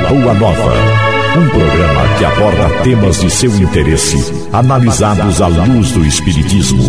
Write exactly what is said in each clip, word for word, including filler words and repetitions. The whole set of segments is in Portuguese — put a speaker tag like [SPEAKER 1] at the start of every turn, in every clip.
[SPEAKER 1] Boa Nova. Um programa que aborda temas de seu interesse, analisados à luz do Espiritismo.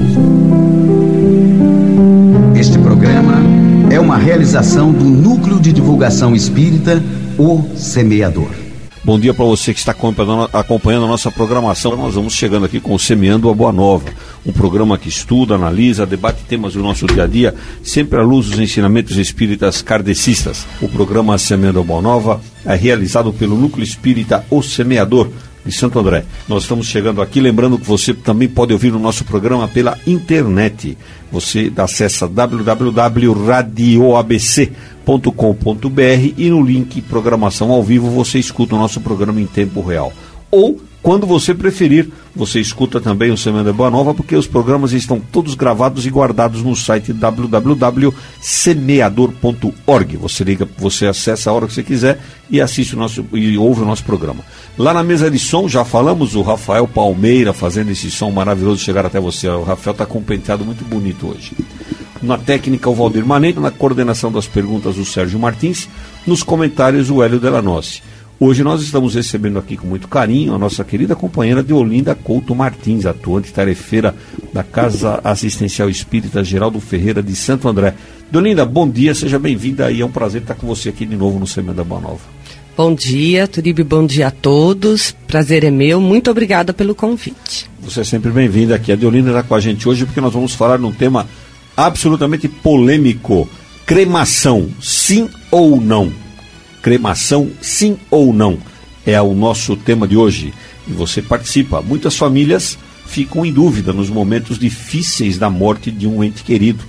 [SPEAKER 2] Este programa é uma realização do Núcleo de Divulgação Espírita, O Semeador.
[SPEAKER 3] Bom dia para você que está acompanhando a nossa programação. Nós vamos chegando aqui com o Semeando a Boa Nova, um programa que estuda, analisa, debate temas do nosso dia a dia, sempre à luz dos ensinamentos espíritas kardecistas. O programa Semeando a Boa Nova é realizado pelo Núcleo Espírita O Semeador, de Santo André. Nós estamos chegando aqui, lembrando que você também pode ouvir o nosso programa pela internet. Você acessa w w w ponto radio a b c ponto com ponto b r e no link Programação ao Vivo você escuta o nosso programa em tempo real. Ou, quando você preferir, você escuta também o Semana da Boa Nova, porque os programas estão todos gravados e guardados no site w w w ponto semeador ponto org. Você liga, você acessa a hora que você quiser e assiste o nosso e ouve o nosso programa. Lá na mesa de som, já falamos, o Rafael Palmeira fazendo esse som maravilhoso chegar até você. O Rafael está com um penteado muito bonito hoje. Na técnica, o Valdir Manente, na coordenação das perguntas, o Sérgio Martins, nos comentários, o Hélio Delanossi. Hoje nós estamos recebendo aqui com muito carinho a nossa querida companheira Deolinda Couto Martins, atuante tarefeira da Casa Assistencial Espírita Geraldo Ferreira de Santo André. Deolinda, bom dia, seja bem-vinda e é um prazer estar com você aqui de novo no Semana da Boa Nova.
[SPEAKER 4] Bom dia, Turibe, bom dia a todos, prazer é meu, muito obrigada pelo convite.
[SPEAKER 3] Você é sempre bem-vinda aqui. A Deolinda está com a gente hoje porque nós vamos falar num tema absolutamente polêmico: cremação, sim ou não? Cremação, sim ou não? É o nosso tema de hoje. E você participa. Muitas famílias ficam em dúvida nos momentos difíceis da morte de um ente querido.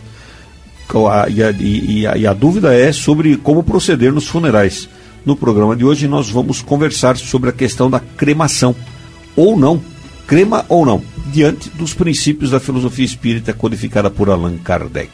[SPEAKER 3] E a, e a, e a dúvida é sobre como proceder nos funerais. No programa de hoje nós vamos conversar sobre a questão da cremação. Ou não. Crema ou não? Diante dos princípios da filosofia espírita codificada por Allan Kardec.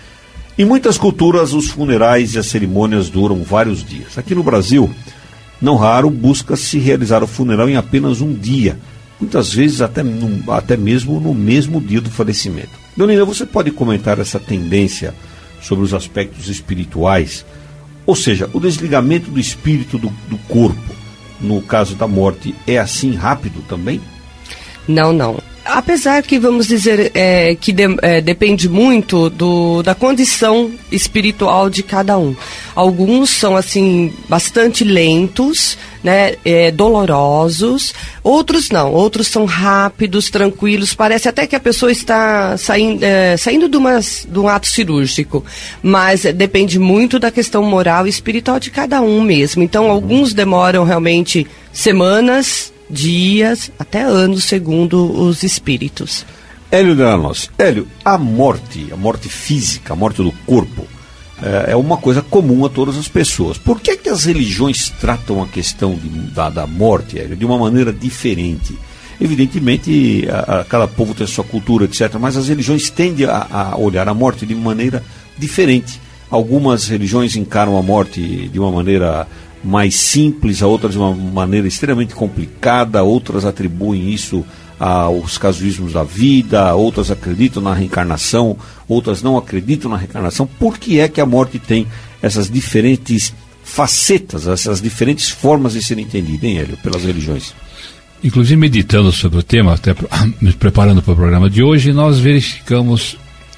[SPEAKER 3] Em muitas culturas, os funerais e as cerimônias duram vários dias. Aqui no Brasil, não raro, busca-se realizar o funeral em apenas um dia, muitas vezes até, num, até mesmo no mesmo dia do falecimento. Deolinda, você pode comentar essa tendência sobre os aspectos espirituais, ou seja, o desligamento do espírito do, do corpo, no caso da morte, é assim rápido também?
[SPEAKER 4] Não, não. Apesar que, vamos dizer, é, que de, é, depende muito do, da condição espiritual de cada um. Alguns são, assim, bastante lentos, né, é, dolorosos, outros não, outros são rápidos, tranquilos, parece até que a pessoa está saindo, é, saindo de, uma, de um ato cirúrgico, mas é, depende muito da questão moral e espiritual de cada um mesmo. Então, alguns demoram realmente semanas, dias, até anos, segundo os espíritos.
[SPEAKER 3] Hélio Delanossi. Hélio, a morte, a morte física, a morte do corpo, é, é uma coisa comum a todas as pessoas. Por que que as religiões tratam a questão de, da, da morte, Hélio, de uma maneira diferente? Evidentemente, a, a, cada povo tem a sua cultura, etcétera, mas as religiões tendem a, a olhar a morte de maneira diferente. Algumas religiões encaram a morte de uma maneira mais simples, a outras de uma maneira extremamente complicada, outras atribuem isso aos casuísmos da vida, outras acreditam na reencarnação, outras não acreditam na reencarnação. Por que é que a morte tem essas diferentes facetas, essas diferentes formas de ser entendida, hein, Hélio, pelas religiões?
[SPEAKER 5] Inclusive, meditando sobre o tema, até me preparando para o programa de hoje, nós verificamos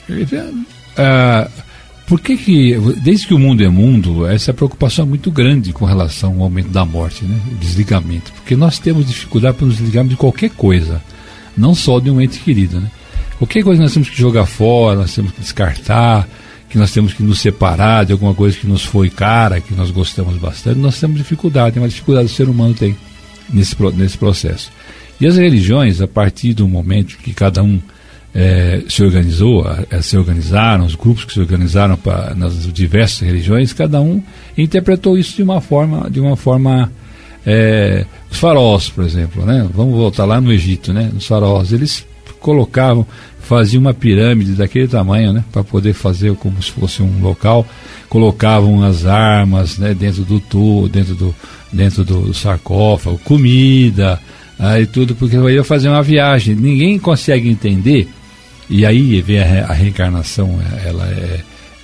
[SPEAKER 5] uh, por que que, desde que o mundo é mundo, essa preocupação é muito grande com relação ao aumento da morte, né? O desligamento. Porque nós temos dificuldade para nos desligarmos de qualquer coisa, não só de um ente querido, né? Qualquer coisa nós temos que jogar fora, nós temos que descartar, que nós temos que nos separar de alguma coisa que nos foi cara, que nós gostamos bastante, nós temos dificuldade, é uma dificuldade que o ser humano tem nesse, nesse processo. E as religiões, a partir do momento que cada um É, se organizou, é, se organizaram, os grupos que se organizaram pra, nas diversas religiões, cada um interpretou isso de uma forma, de uma forma é, os faraós, por exemplo, né? Vamos voltar lá no Egito, né? Os faraós, eles colocavam, faziam uma pirâmide daquele tamanho, né? Para poder fazer como se fosse um local, colocavam as armas, né? Dentro do tu, dentro do, dentro do sarcófago, comida, aí tudo, porque ia fazer uma viagem. Ninguém consegue entender. E aí vem a, re, a reencarnação, ela é,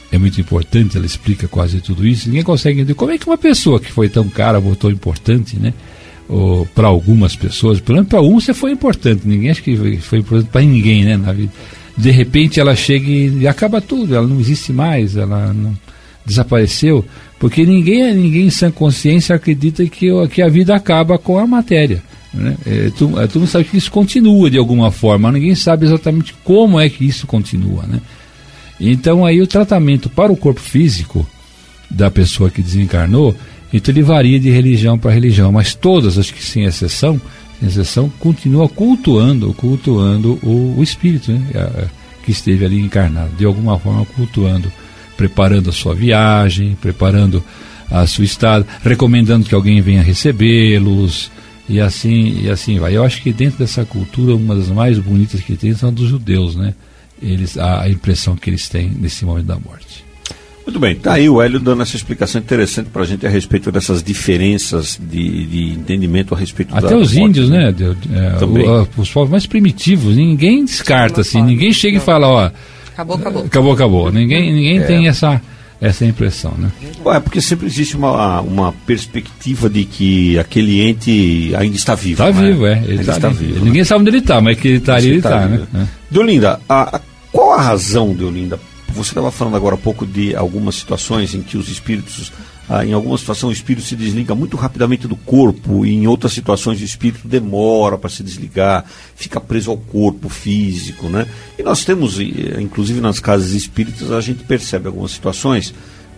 [SPEAKER 5] é muito importante, ela explica quase tudo isso. Ninguém consegue entender como é que uma pessoa que foi tão cara ou tão importante, né? Ou para algumas pessoas, pelo menos para um você foi importante, ninguém acha que foi importante para ninguém, né, na vida. De repente ela chega e, e acaba tudo, ela não existe mais, ela não desapareceu, porque ninguém, ninguém em sã consciência acredita que, que a vida acaba com a matéria, né? É, tu, tu não sabe que isso continua de alguma forma, ninguém sabe exatamente como é que isso continua, né? Então aí o tratamento para o corpo físico da pessoa que desencarnou, então ele varia de religião para religião, mas todas, acho que sem exceção, sem exceção, continuam cultuando, cultuando o, o espírito, né, que esteve ali encarnado, de alguma forma cultuando, preparando a sua viagem, preparando a sua estada, recomendando que alguém venha recebê-los, e assim, e assim vai. Eu acho que dentro dessa cultura, uma das mais bonitas que tem são dos judeus, né? Eles, a, a impressão que eles têm nesse momento da morte.
[SPEAKER 3] Muito bem, está aí o Hélio dando essa explicação interessante para a gente a respeito dessas diferenças de, de entendimento a respeito
[SPEAKER 5] Até
[SPEAKER 3] da
[SPEAKER 5] os
[SPEAKER 3] morte,
[SPEAKER 5] índios, né? De, é,
[SPEAKER 3] Também.
[SPEAKER 5] O, os povos mais primitivos, ninguém descarta, assim, ninguém chega e fala, ó,
[SPEAKER 4] Acabou, acabou.
[SPEAKER 5] acabou, acabou. Ninguém, ninguém
[SPEAKER 3] É.
[SPEAKER 5] tem essa, essa impressão, né?
[SPEAKER 3] Bom, é porque sempre existe uma, uma perspectiva de que aquele ente ainda está vivo.
[SPEAKER 5] Está
[SPEAKER 3] né?
[SPEAKER 5] vivo, é. Ele
[SPEAKER 3] Ainda
[SPEAKER 5] tá
[SPEAKER 3] está
[SPEAKER 5] ali.
[SPEAKER 3] vivo.
[SPEAKER 5] Ninguém sabe onde ele está, mas que ele está ali, ele
[SPEAKER 3] Está
[SPEAKER 5] está, né?
[SPEAKER 3] vivo.
[SPEAKER 5] É.
[SPEAKER 3] Deolinda, a, a, qual a razão, Deolinda? Você estava falando agora há pouco de algumas situações em que os espíritos, ah, em alguma situação o espírito se desliga muito rapidamente do corpo, e em outras situações o espírito demora para se desligar, fica preso ao corpo físico, né? E nós temos, inclusive nas casas espíritas, a gente percebe algumas situações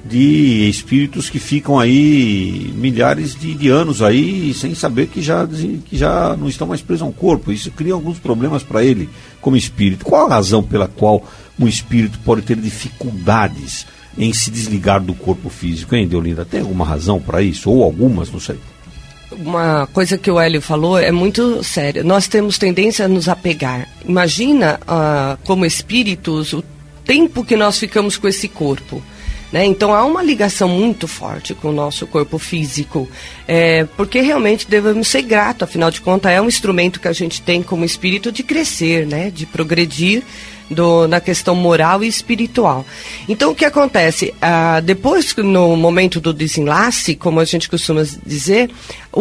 [SPEAKER 3] de espíritos que ficam aí milhares de, de anos aí sem saber que já, que já não estão mais presos ao corpo. Isso cria alguns problemas para ele como espírito. Qual a razão pela qual um espírito pode ter dificuldades em se desligar do corpo físico, hein, Deolinda? Tem alguma razão para isso? Ou algumas, não sei.
[SPEAKER 4] Uma coisa que o Hélio falou é muito séria. Nós temos tendência a nos apegar. Imagina, ah, como espíritos, o tempo que nós ficamos com esse corpo. Né? Então há uma ligação muito forte com o nosso corpo físico, é, porque realmente devemos ser gratos, afinal de contas é um instrumento que a gente tem como espírito de crescer, né? De progredir do, na questão moral e espiritual. Então o que acontece? Ah, depois, no momento do desenlace, como a gente costuma dizer,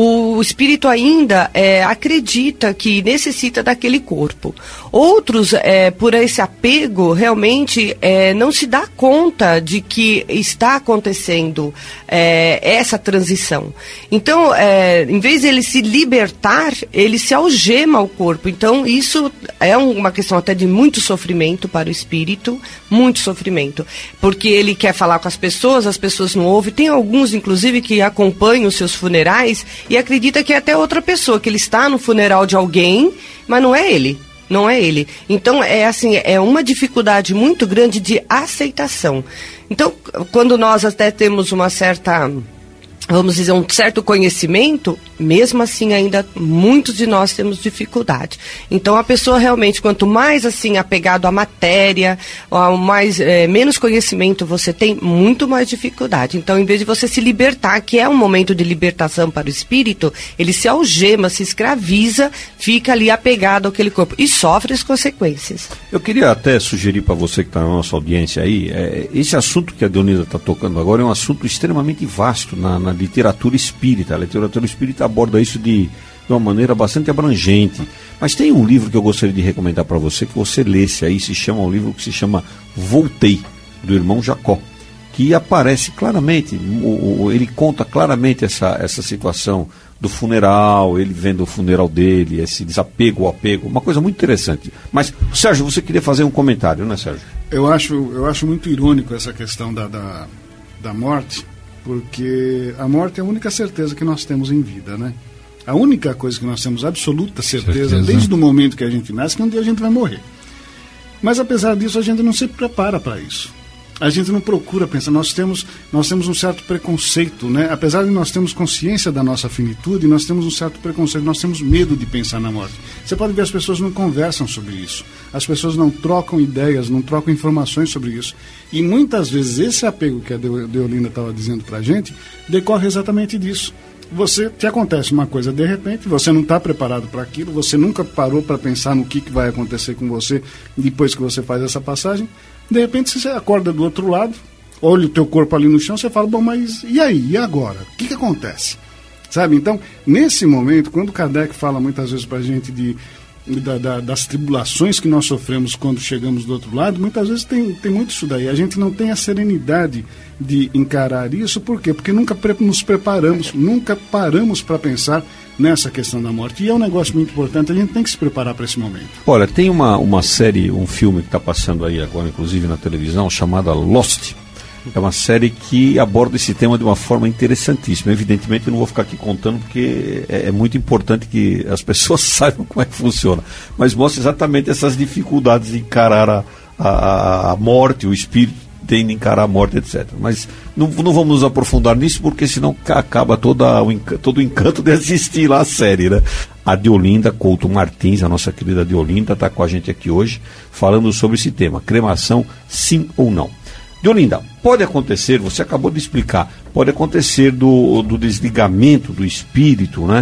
[SPEAKER 4] o espírito ainda é, acredita que necessita daquele corpo. Outros, é, por esse apego, realmente é, não se dá conta de que está acontecendo é, essa transição. Então, é, em vez de ele se libertar, ele se algema ao corpo. Então, isso é uma questão até de muito sofrimento para o espírito, muito sofrimento. Porque ele quer falar com as pessoas, as pessoas não ouvem. Tem alguns, inclusive, que acompanham os seus funerais e acredita que é até outra pessoa, que ele está no funeral de alguém, mas não é ele. Não é ele. Então, é assim, é uma dificuldade muito grande de aceitação. Então, quando nós até temos uma certa, vamos dizer, um certo conhecimento, mesmo assim ainda muitos de nós temos dificuldade. Então a pessoa realmente, quanto mais assim apegado à matéria, ou mais, é, menos conhecimento você tem, muito mais dificuldade. Então, em vez de você se libertar, que é um momento de libertação para o espírito, ele se algema, se escraviza, fica ali apegado àquele corpo e sofre as consequências.
[SPEAKER 3] Eu queria até sugerir para você que está na nossa audiência aí, é, esse assunto que a Deolinda está tocando agora é um assunto extremamente vasto na, na literatura espírita. A literatura espírita aborda isso de, de uma maneira bastante abrangente. Mas tem um livro que eu gostaria de recomendar para você, que você lesse aí, se chama um livro que se chama Voltei, do irmão Jacó, que aparece claramente, o, o, ele conta claramente essa, essa situação do funeral, ele vendo o funeral dele, esse desapego, o apego, uma coisa muito interessante. Mas, Sérgio, você queria fazer um comentário, né, Sérgio?
[SPEAKER 6] Eu acho, eu acho muito irônico essa questão da, da, da morte, porque a morte é a única certeza que nós temos em vida, né? A única coisa que nós temos absoluta certeza, certeza. desde o momento que a gente nasce, que um dia a gente vai morrer. Mas apesar disso, a gente não se prepara para isso. A gente não procura pensar, nós temos, nós temos um certo preconceito, né? Apesar de nós termos consciência da nossa finitude, nós temos um certo preconceito, nós temos medo de pensar na morte. Você pode ver, as pessoas não conversam sobre isso, as pessoas não trocam ideias, não trocam informações sobre isso. E muitas vezes esse apego que a Deolinda estava dizendo para a gente, decorre exatamente disso. Você, te acontece uma coisa de repente, você não está preparado para aquilo, você nunca parou para pensar no que, que vai acontecer com você depois que você faz essa passagem. De repente você acorda do outro lado, olha o teu corpo ali no chão, você fala, bom, mas e aí? E agora? O que que acontece? Sabe? Então, nesse momento, quando Kardec fala muitas vezes pra gente de, da, da, das tribulações que nós sofremos quando chegamos do outro lado, muitas vezes tem, tem muito isso daí. A gente não tem a serenidade de encarar isso, por quê? Porque nunca pre- nos preparamos, nunca paramos para pensar nessa questão da morte. E é um negócio muito importante, a gente tem que se preparar para esse momento.
[SPEAKER 3] Olha, tem uma, uma série, um filme que está passando aí agora, inclusive na televisão, chamada Lost. É uma série que aborda esse tema de uma forma interessantíssima. Evidentemente eu não vou ficar aqui contando porque é, é muito importante que as pessoas saibam como é que funciona. Mas mostra exatamente essas dificuldades de encarar a, a, a morte, o espírito tem de encarar a morte, etcétera. Mas não, não vamos nos aprofundar nisso porque senão acaba toda o encanto, todo o encanto de assistir lá a série, né? A Deolinda Couto Martins, a nossa querida Deolinda, está com a gente aqui hoje falando sobre esse tema, cremação, sim ou não. Deolinda, pode acontecer, você acabou de explicar, pode acontecer do, do desligamento do espírito, né?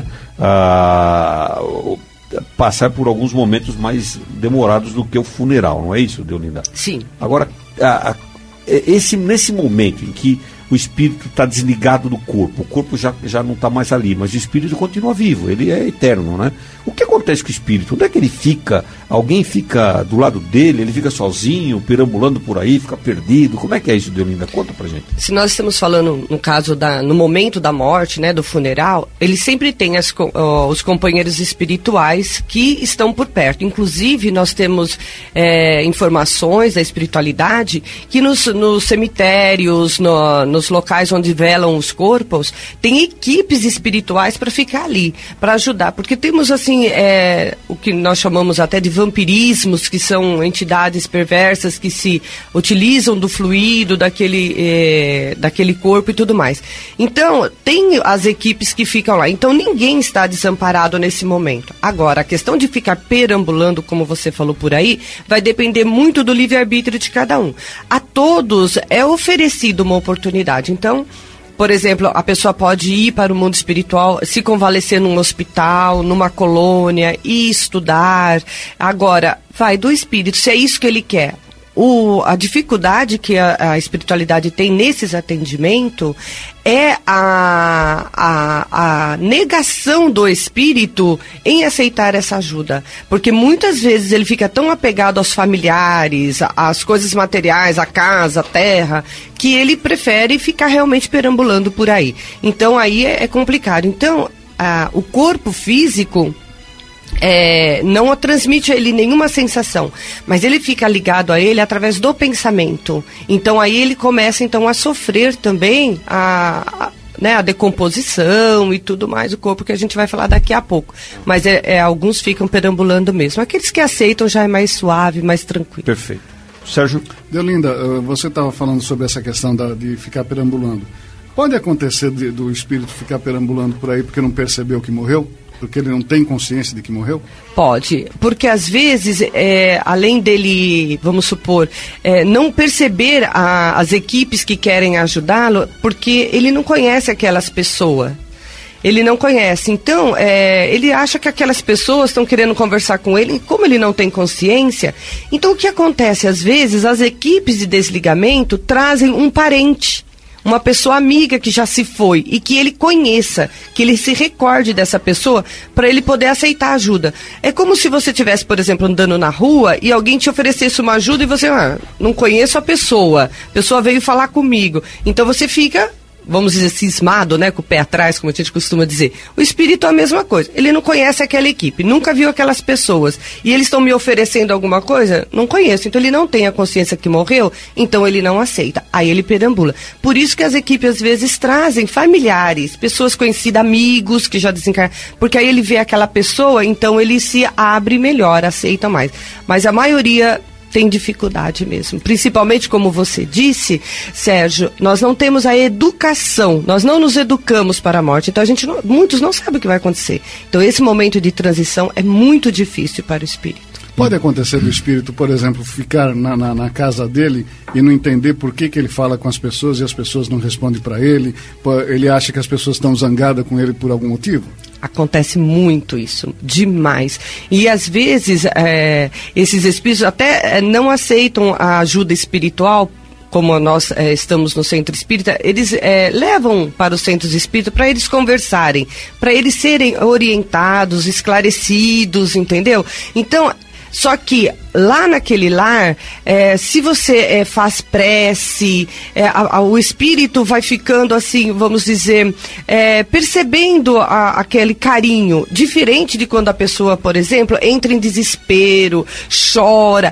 [SPEAKER 3] Ah, passar por alguns momentos mais demorados do que o funeral, não é isso, Deolinda?
[SPEAKER 4] Sim.
[SPEAKER 3] Agora, a, a, esse, nesse momento em que o espírito está desligado do corpo, o corpo já, já não está mais ali, mas o espírito continua vivo, ele é eterno, né? O que acontece com o espírito? Onde é que ele fica? Alguém fica do lado dele, ele fica sozinho, perambulando por aí, fica perdido? Como é que é isso, Deolinda? Conta pra gente.
[SPEAKER 4] Se nós estamos falando, no caso, da, no momento da morte, né, do funeral, ele sempre tem as, uh, os companheiros espirituais que estão por perto. Inclusive, nós temos é, informações da espiritualidade que nos, nos cemitérios, no, nos locais onde velam os corpos, tem equipes espirituais para ficar ali, para ajudar. Porque temos, assim, é, o que nós chamamos até de vampirismos, que são entidades perversas que se utilizam do fluido daquele, é, daquele corpo e tudo mais. Então, tem as equipes que ficam lá. Então, ninguém está desamparado nesse momento. Agora, a questão de ficar perambulando, como você falou por aí, vai depender muito do livre-arbítrio de cada um. A todos é oferecido uma oportunidade. Então, por exemplo, a pessoa pode ir para o mundo espiritual, se convalescer num hospital, numa colônia, e estudar. Agora, vai do espírito, se é isso que ele quer. O, a dificuldade que a, a espiritualidade tem nesses atendimentos é a, a, a negação do espírito em aceitar essa ajuda. Porque muitas vezes ele fica tão apegado aos familiares, às coisas materiais, à casa, à terra, que ele prefere ficar realmente perambulando por aí. Então aí é, é complicado. Então, a, o corpo físico... É, não transmite a ele nenhuma sensação, mas ele fica ligado a ele através do pensamento. Então aí ele começa então a sofrer também a, a, né, a decomposição e tudo mais do corpo, que a gente vai falar daqui a pouco. Mas é, é, alguns ficam perambulando mesmo. Aqueles que aceitam já é mais suave, mais tranquilo.
[SPEAKER 3] Perfeito. Sérgio?
[SPEAKER 6] Deolinda, você estava falando sobre essa questão da, de ficar perambulando. Pode acontecer de, do espírito ficar perambulando por aí porque não percebeu que morreu? Porque ele não tem consciência de que morreu?
[SPEAKER 4] Pode, porque às vezes, é, além dele, vamos supor, é, não perceber a, as equipes que querem ajudá-lo, porque ele não conhece aquelas pessoas. Ele não conhece. Então, é, ele acha que aquelas pessoas estão querendo conversar com ele, e como ele não tem consciência, então o que acontece? Às vezes, as equipes de desligamento trazem um parente, uma pessoa amiga que já se foi e que ele conheça, que ele se recorde dessa pessoa para ele poder aceitar ajuda. É como se você estivesse, por exemplo, andando na rua e alguém te oferecesse uma ajuda e você, ah, não conheço a pessoa, a pessoa veio falar comigo. Então você fica, vamos dizer, cismado, né, com o pé atrás, como a gente costuma dizer. O espírito é a mesma coisa. Ele não conhece aquela equipe, nunca viu aquelas pessoas. E eles estão me oferecendo alguma coisa? Não conheço. Então ele não tem a consciência que morreu, então ele não aceita. Aí ele perambula. Por isso que as equipes às vezes trazem familiares, pessoas conhecidas, amigos que já desencarnaram. Porque aí ele vê aquela pessoa, então ele se abre melhor, aceita mais. Mas a maioria tem dificuldade mesmo. Principalmente, como você disse, Sérgio, nós não temos a educação, nós não nos educamos para a morte, então a gente não, muitos não sabem o que vai acontecer. Então esse momento de transição é muito difícil para o espírito.
[SPEAKER 6] Pode acontecer do espírito, por exemplo, ficar na, na, na casa dele e não entender por que, que ele fala com as pessoas e as pessoas não respondem para ele, ele acha que as pessoas estão zangadas com ele por algum motivo?
[SPEAKER 4] Acontece muito isso, demais. E às vezes é, esses espíritos até não aceitam a ajuda espiritual como nós é, estamos no centro espírita, eles é, levam para os centros espíritas para eles conversarem, para eles serem orientados, esclarecidos, entendeu? Então, só que lá naquele lar, é, se você é, faz prece, é, a, a, o espírito vai ficando assim, vamos dizer, é, percebendo a, aquele carinho, diferente de quando a pessoa, por exemplo, entra em desespero, chora,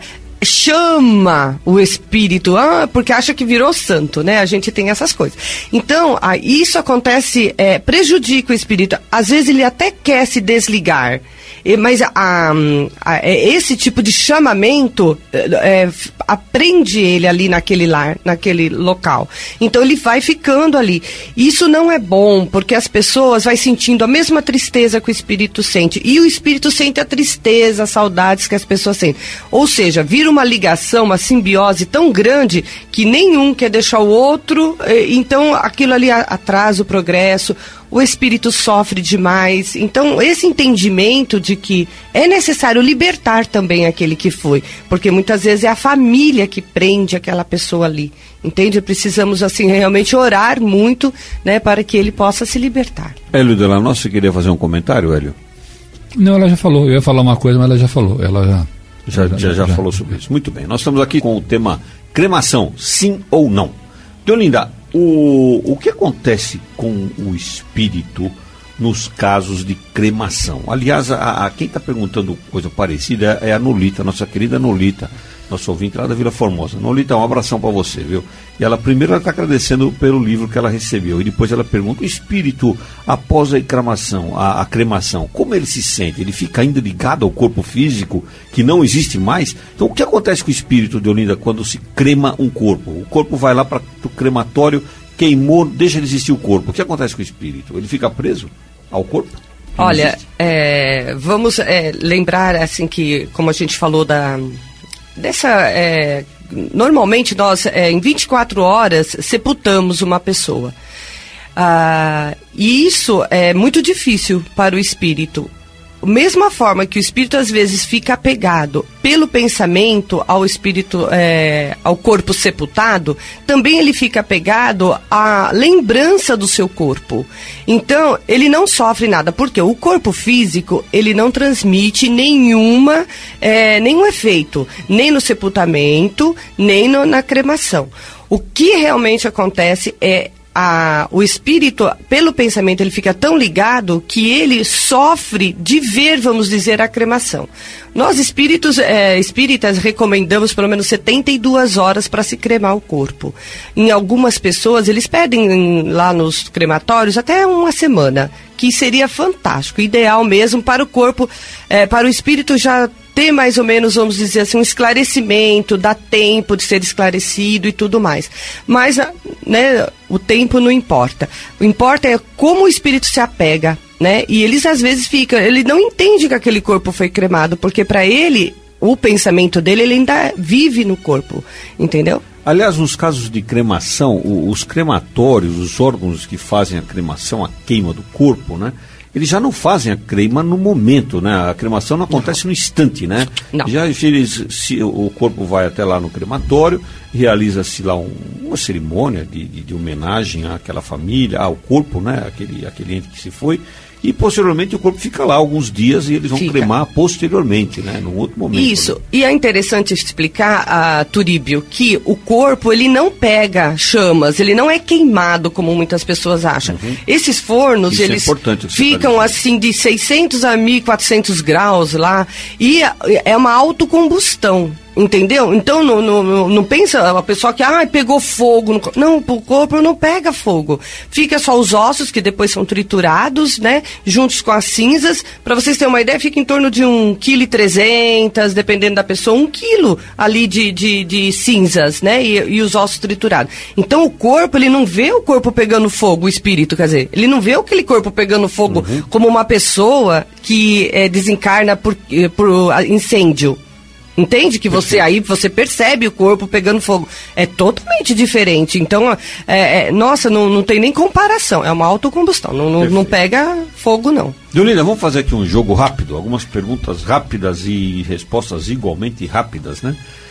[SPEAKER 4] chama o espírito, ah, porque acha que virou santo, né? A gente tem essas coisas. Então, ah, isso acontece, é, prejudica o espírito. Às vezes ele até quer se desligar. Mas a, a, esse tipo de chamamento é, aprende ele ali naquele lar, naquele local. Então ele vai ficando ali. Isso não é bom, porque as pessoas vão sentindo a mesma tristeza que o espírito sente. E o espírito sente a tristeza, as saudades que as pessoas sentem. Ou seja, vira uma ligação, uma simbiose tão grande que nenhum quer deixar o outro. Então aquilo ali atrasa o progresso. O espírito sofre demais. Então, esse entendimento de que é necessário libertar também aquele que foi, porque muitas vezes é a família que prende aquela pessoa ali, entende? Precisamos, assim, realmente orar muito, né, para que ele possa se libertar.
[SPEAKER 3] Hélio Delanotte, você queria fazer um comentário, Hélio?
[SPEAKER 5] Não, ela já falou. Eu ia falar uma coisa, mas ela já falou. Ela já,
[SPEAKER 3] já, já, já, já, já falou sobre isso. Muito bem. Nós estamos aqui com o tema cremação, sim ou não. Deolinda, O, o que acontece com o espírito nos casos de cremação? Aliás, a, a quem está perguntando coisa parecida é a Nolita, nossa querida Nolita, nosso ouvinte lá da Vila Formosa. Nolita, um abração para você, viu? E ela primeiro ela está agradecendo pelo livro que ela recebeu, e depois ela pergunta: o espírito, após a cremação, a, a cremação, como ele se sente? Ele fica ainda ligado ao corpo físico, que não existe mais? Então, o que acontece com o espírito, Deolinda, quando se crema um corpo? O corpo vai lá para o crematório, queimou, deixa de existir o corpo. O que acontece com o espírito? Ele fica preso ao corpo?
[SPEAKER 4] Olha, é, vamos é, lembrar, assim, que, como a gente falou da... Dessa, é, normalmente nós, é, em vinte e quatro horas, sepultamos uma pessoa. Ah, e isso é muito difícil para o espírito. Da mesma forma que o espírito às vezes fica apegado pelo pensamento ao espírito, é, ao corpo sepultado, também ele fica apegado à lembrança do seu corpo. Então, ele não sofre nada, porque o corpo físico, ele não transmite nenhuma, é, nenhum efeito, nem no sepultamento, nem no, na cremação. O que realmente acontece é A, o espírito, pelo pensamento, ele fica tão ligado que ele sofre de ver, vamos dizer, a cremação. Nós, espíritos, é, espíritas, recomendamos pelo menos setenta e duas horas para se cremar o corpo. Em algumas pessoas, eles pedem lá nos crematórios até uma semana, que seria fantástico, ideal mesmo para o corpo, é, para o espírito já ter mais ou menos, vamos dizer assim, um esclarecimento, dá tempo de ser esclarecido e tudo mais. Mas, né, o tempo não importa. O importa é como o espírito se apega, né? E eles às vezes ficam, ele não entende que aquele corpo foi cremado, porque para ele, o pensamento dele, ele ainda vive no corpo, entendeu?
[SPEAKER 3] Aliás, nos casos de cremação, os crematórios, os órgãos que fazem a cremação, a queima do corpo, né? Eles já não fazem a crema no momento, né? A cremação não acontece não. no instante, né?
[SPEAKER 4] Não.
[SPEAKER 3] Já eles, se, o corpo vai até lá no crematório, realiza-se lá um, uma cerimônia de, de, de homenagem àquela família, ao corpo, né? Aquele, aquele ente que se foi. E posteriormente o corpo fica lá alguns dias e eles vão fica. cremar posteriormente, né? Num outro momento.
[SPEAKER 4] Isso.
[SPEAKER 3] Né?
[SPEAKER 4] E é interessante explicar, a Turíbio, que o corpo, ele não pega chamas, ele não é queimado como muitas pessoas acham. Uhum. Esses fornos,
[SPEAKER 3] Isso
[SPEAKER 4] eles
[SPEAKER 3] é
[SPEAKER 4] ficam assim de seiscentos a mil e quatrocentos graus lá, e é uma autocombustão. Entendeu? Então não, não, não pensa a pessoa que ah, pegou fogo no corpo. Não, o corpo não pega fogo. Fica só os ossos, que depois são triturados, né? Juntos com as cinzas. Para vocês terem uma ideia, fica em torno de um quilo e trezentos, dependendo da pessoa, um quilo ali de, de, de cinzas, né? E, e os ossos triturados. Então o corpo, ele não vê o corpo pegando fogo, o espírito, quer dizer, ele não vê aquele corpo pegando fogo uhum. como uma pessoa que é, desencarna por, por incêndio. Entende? Que você aí, você percebe o corpo pegando fogo. É totalmente diferente. Então, é, é, nossa, não, não tem nem comparação. É uma autocombustão. Não, não, não pega fogo, não.
[SPEAKER 3] Deolinda, vamos fazer aqui um jogo rápido. Algumas perguntas rápidas e respostas igualmente rápidas, né?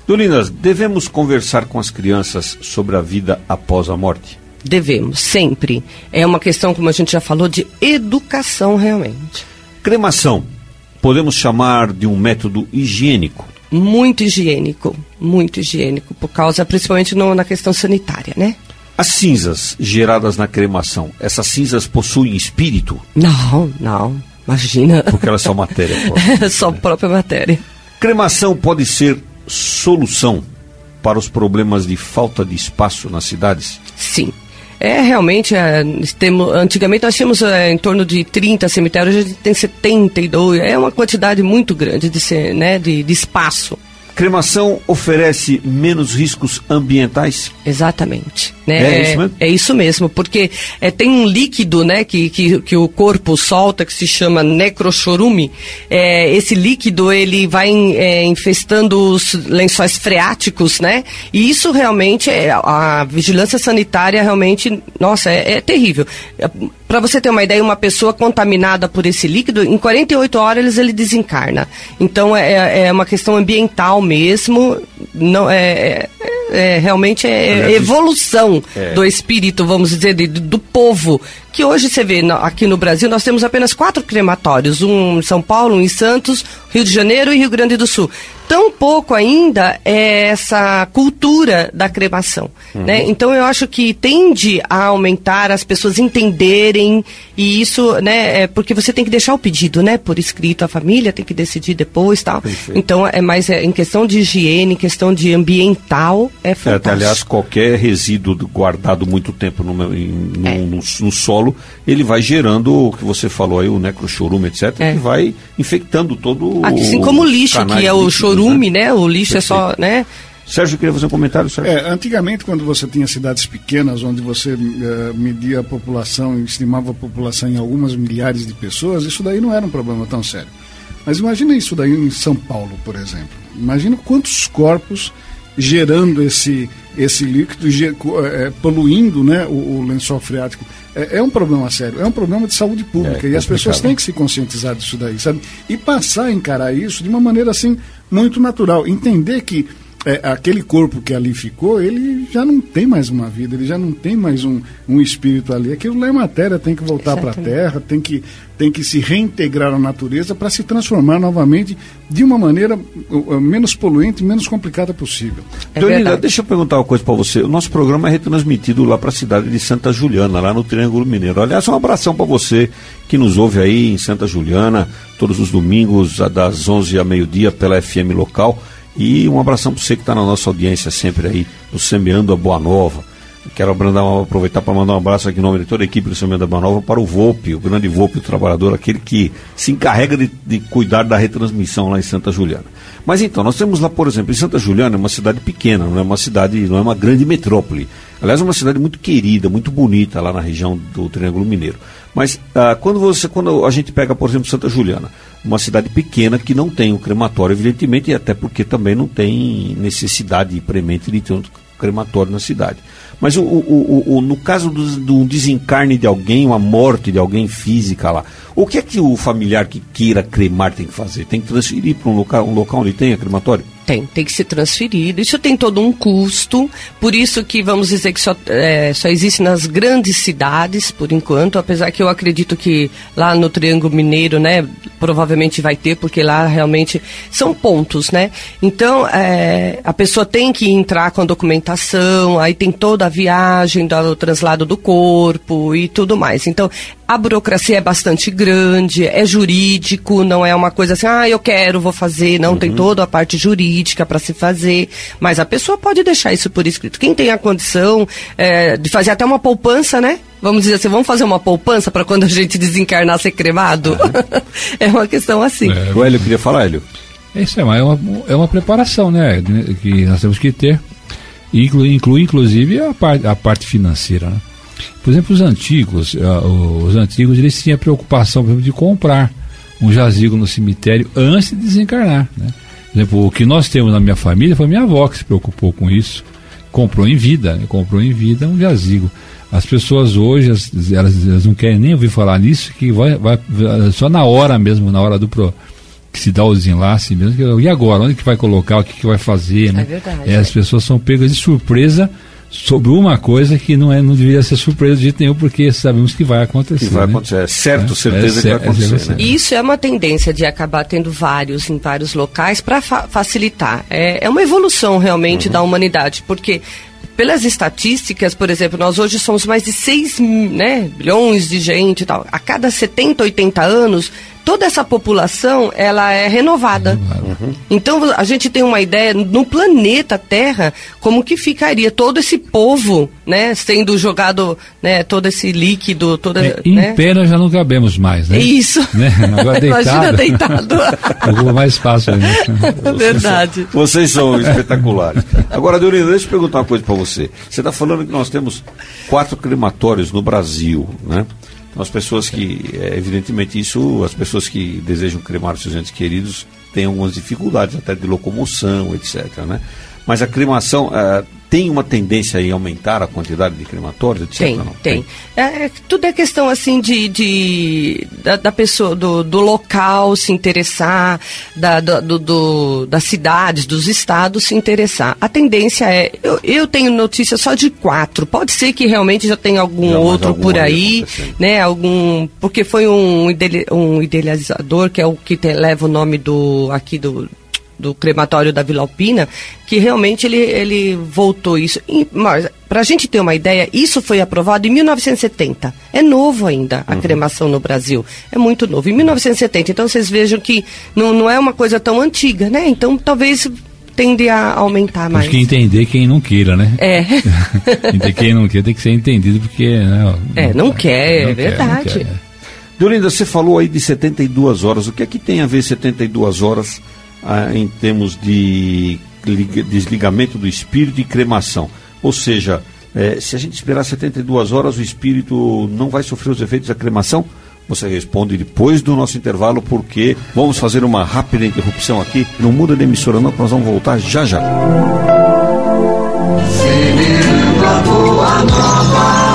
[SPEAKER 3] Dolinas, devemos conversar com as crianças sobre a vida após a morte?
[SPEAKER 4] Devemos, sempre. É uma questão, como a gente já falou, de educação realmente.
[SPEAKER 3] Cremação, podemos chamar de um método higiênico?
[SPEAKER 4] Muito higiênico, muito higiênico, por causa, principalmente no, na questão sanitária, né?
[SPEAKER 3] As cinzas geradas na cremação, essas cinzas possuem espírito?
[SPEAKER 4] Não, não, imagina.
[SPEAKER 3] Porque elas são matéria própria.
[SPEAKER 4] Só
[SPEAKER 3] né?
[SPEAKER 4] própria matéria.
[SPEAKER 3] Cremação pode ser solução para os problemas de falta de espaço nas cidades?
[SPEAKER 4] Sim. É, realmente, é, temos, antigamente nós tínhamos é, em torno de trinta cemitérios, hoje a gente tem setenta e dois, é uma quantidade muito grande de, né, de, de espaço.
[SPEAKER 3] Cremação oferece menos riscos ambientais?
[SPEAKER 4] Exatamente. Né?
[SPEAKER 3] É, é isso mesmo?
[SPEAKER 4] É isso mesmo, porque é, tem um líquido, né, que, que, que o corpo solta, que se chama necrochorume. É, esse líquido, ele vai é, infestando os lençóis freáticos, né? E isso realmente, é, a vigilância sanitária realmente, nossa, é, é terrível. Para você ter uma ideia, uma pessoa contaminada por esse líquido, em quarenta e oito horas ele desencarna. Então é, é uma questão ambiental mesmo, não, é, é, é realmente é evolução é. do espírito, vamos dizer, de, do povo. Que hoje você vê, aqui no Brasil, nós temos apenas quatro crematórios, um em São Paulo, um em Santos, Rio de Janeiro e Rio Grande do Sul. Tão pouco ainda é essa cultura da cremação, uhum. né? Então eu acho que tende a aumentar, as pessoas entenderem, e isso, né, é porque você tem que deixar o pedido, né, por escrito, a família tem que decidir depois, tal. Perfeito. Então é mais é, em questão de higiene, em questão de ambiental, é fantástico.
[SPEAKER 3] É, aliás, qualquer resíduo guardado muito tempo no, em, no, é. no, no solo, ele vai gerando o que você falou aí, o necrochorume, etcétera, é. que vai infectando todo
[SPEAKER 4] Assim
[SPEAKER 3] o... Assim
[SPEAKER 4] como o lixo, que é o chorume, né? né? O lixo Perfeito. é só, né?
[SPEAKER 3] Sérgio, queria fazer um comentário, Sérgio.
[SPEAKER 6] É, antigamente, quando você tinha cidades pequenas, onde você uh, media a população, estimava a população em algumas milhares de pessoas, isso daí não era um problema tão sério. Mas imagina isso daí em São Paulo, por exemplo. Imagina quantos corpos gerando esse, esse líquido, ge, é, poluindo, né, o, o lençol freático. É, é um problema sério, é um problema de saúde pública, é, e as pessoas têm que se conscientizar disso daí, sabe? E passar a encarar isso de uma maneira assim muito natural, entender que é, aquele corpo que ali ficou, ele já não tem mais uma vida, ele já não tem mais um, um espírito ali, aquilo lá é matéria, tem que voltar para a terra, tem que, tem que se reintegrar à natureza para se transformar novamente de uma maneira uh, menos poluente, menos complicada possível.
[SPEAKER 3] É Dolina, deixa eu perguntar uma coisa para você, o nosso programa é retransmitido lá para a cidade de Santa Juliana, lá no Triângulo Mineiro. Aliás, um abração para você que nos ouve aí em Santa Juliana, todos os domingos, das onze ao meio-dia, pela F M local. E um abração para você que está na nossa audiência sempre aí, no Semeando a Boa Nova. Quero aproveitar para mandar um abraço aqui em nome de toda a equipe do Semeando a Boa Nova para o Volpe, o grande Volpe, o trabalhador, aquele que se encarrega de, de cuidar da retransmissão lá em Santa Juliana. Mas então, nós temos lá, por exemplo, em Santa Juliana, é uma cidade pequena, não é uma cidade, não é uma grande metrópole. Aliás, é uma cidade muito querida, muito bonita lá na região do Triângulo Mineiro. Mas ah, quando, você, quando a gente pega, por exemplo, Santa Juliana, uma cidade pequena que não tem o crematório, evidentemente, e até porque também não tem necessidade premente de ter um crematório na cidade. Mas o, o, o, o, no caso do, do desencarne de alguém, uma morte de alguém física lá, o que é que o familiar que queira cremar tem que fazer? Tem que transferir para um local, um local onde tenha crematório?
[SPEAKER 4] Tem, tem que ser transferido. Isso tem todo um custo, por isso que vamos dizer que só, é, só existe nas grandes cidades, por enquanto, apesar que eu acredito que lá no Triângulo Mineiro, né, provavelmente vai ter, porque lá realmente são pontos, né? Então, é, a pessoa tem que entrar com a documentação, aí tem toda a viagem, do translado do corpo e tudo mais. Então, a burocracia é bastante grande, é jurídico, não é uma coisa assim, ah, eu quero, vou fazer, não, uhum. Tem toda a parte jurídica para se fazer, mas a pessoa pode deixar isso por escrito. Quem tem a condição é, de fazer até uma poupança, né? Vamos dizer assim, vamos fazer uma poupança para quando a gente desencarnar ser cremado? Uhum. É uma questão assim.
[SPEAKER 3] É, o Hélio queria falar, Hélio.
[SPEAKER 5] Isso é uma, é uma, é uma preparação, né? Que nós temos que ter. Inclui, inclui inclusive, a parte, a parte financeira, né? Por exemplo, os antigos, uh, os antigos, eles tinham a preocupação, por exemplo, de comprar um jazigo no cemitério antes de desencarnar, né? Por exemplo, o que nós temos na minha família foi minha avó que se preocupou com isso, comprou em vida, né? Comprou em vida um jazigo. As pessoas hoje, as, elas, elas não querem nem ouvir falar nisso, que vai, vai só na hora mesmo, na hora do pro, que se dá o desenlace mesmo. E agora? Onde que vai colocar? O que, que vai fazer? Né?
[SPEAKER 4] É verdade.
[SPEAKER 5] É, as pessoas são pegas de surpresa sobre uma coisa que não, é, não deveria ser surpresa de jeito nenhum, porque sabemos que vai acontecer.
[SPEAKER 3] Que vai
[SPEAKER 5] né?
[SPEAKER 3] acontecer, é certo,
[SPEAKER 5] é,
[SPEAKER 3] certeza
[SPEAKER 5] é,
[SPEAKER 3] que vai
[SPEAKER 5] é,
[SPEAKER 3] acontecer.
[SPEAKER 5] é,
[SPEAKER 3] né?
[SPEAKER 4] Isso é uma tendência de acabar tendo vários em vários locais para fa facilitar. É, é uma evolução realmente uhum. da humanidade, porque pelas estatísticas, por exemplo, nós hoje somos mais de seis né, bilhões de gente e tal. A cada setenta, oitenta anos, toda essa população, ela é renovada. Uhum. Então, a gente tem uma ideia, no planeta Terra, como que ficaria todo esse povo, né, sendo jogado, né, todo esse líquido, toda...
[SPEAKER 5] É, em
[SPEAKER 4] né?
[SPEAKER 5] pé nós já não cabemos mais, né?
[SPEAKER 4] Isso.
[SPEAKER 5] Né? Agora deitado.
[SPEAKER 4] Imagina deitado.
[SPEAKER 5] É mais fácil, né?
[SPEAKER 4] Verdade.
[SPEAKER 3] Vocês são espetaculares. Agora, Deolina, deixa eu perguntar uma coisa para você. Você está falando que nós temos quatro crematórios no Brasil, né? As pessoas que, é, evidentemente isso, as pessoas que desejam cremar os seus entes queridos têm algumas dificuldades, até de locomoção, etcétera, né? Mas a cremação uh, tem uma tendência em aumentar a quantidade de crematórios, etcétera?
[SPEAKER 4] Tem,
[SPEAKER 3] não?
[SPEAKER 4] tem. É, é, tudo é questão, assim, de, de, da, da pessoa, do, do local se interessar, da, do, do, das cidades, dos estados se interessar. A tendência é, eu, eu tenho notícia só de quatro, pode ser que realmente já tenha algum já outro por aí, né, algum, porque foi um, ideli, um idealizador, que é o que te, leva o nome do, aqui do... do crematório da Vila Alpina, que realmente ele, ele voltou isso. E, mas, para a gente ter uma ideia, isso foi aprovado em mil novecentos e setenta. É novo ainda a uhum. cremação no Brasil. É muito novo. Em mil novecentos e setenta. Então, vocês vejam que não, não é uma coisa tão antiga, né? Então, talvez tende a aumentar mais.
[SPEAKER 5] Acho que entender quem não queira, né?
[SPEAKER 4] É.
[SPEAKER 5] Entender quem não quer tem que ser entendido, porque... Né,
[SPEAKER 4] é, não, não quer,
[SPEAKER 5] não
[SPEAKER 4] é verdade.
[SPEAKER 5] Quer, não quer.
[SPEAKER 3] Deolinda, você falou aí de setenta e duas horas. O que é que tem a ver setenta e duas horas... Ah, em termos de desligamento do espírito e cremação? Ou seja, eh, se a gente esperar setenta e duas horas, o espírito não vai sofrer os efeitos da cremação? Você responde depois do nosso intervalo, porque vamos fazer uma rápida interrupção aqui. Não muda de emissora não, que nós vamos voltar já já.
[SPEAKER 7] Semeando a boa nova.